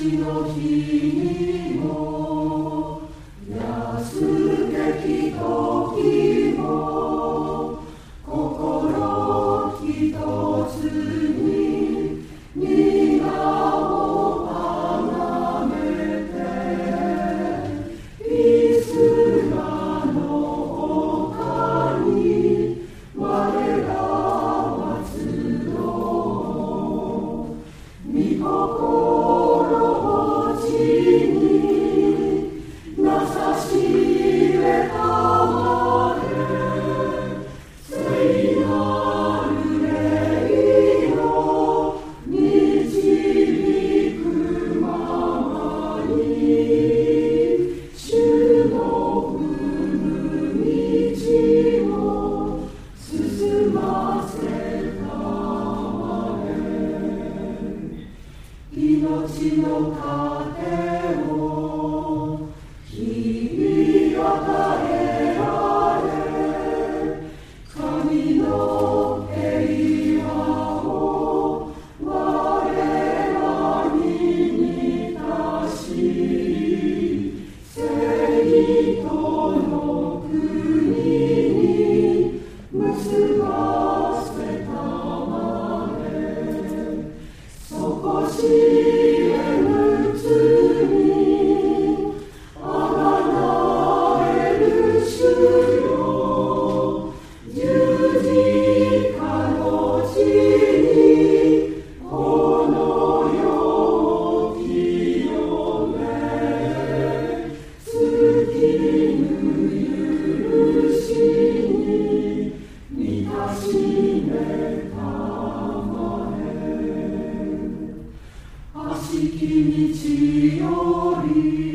命の日にも安べき時も心ひとつに皆をあがめてイスラの丘に我らは集おう。御心地になさしれたまで聖なる霊を導くままに主の踏む道を進ませたまで命の糧を日々与えられ神の平和を我らに満たし聖との国に結ばせたまで底知れぬ罪あがなえる主よ十字架の地にこの世を清め尽きぬ許しに満たしめたまえ悪しき道より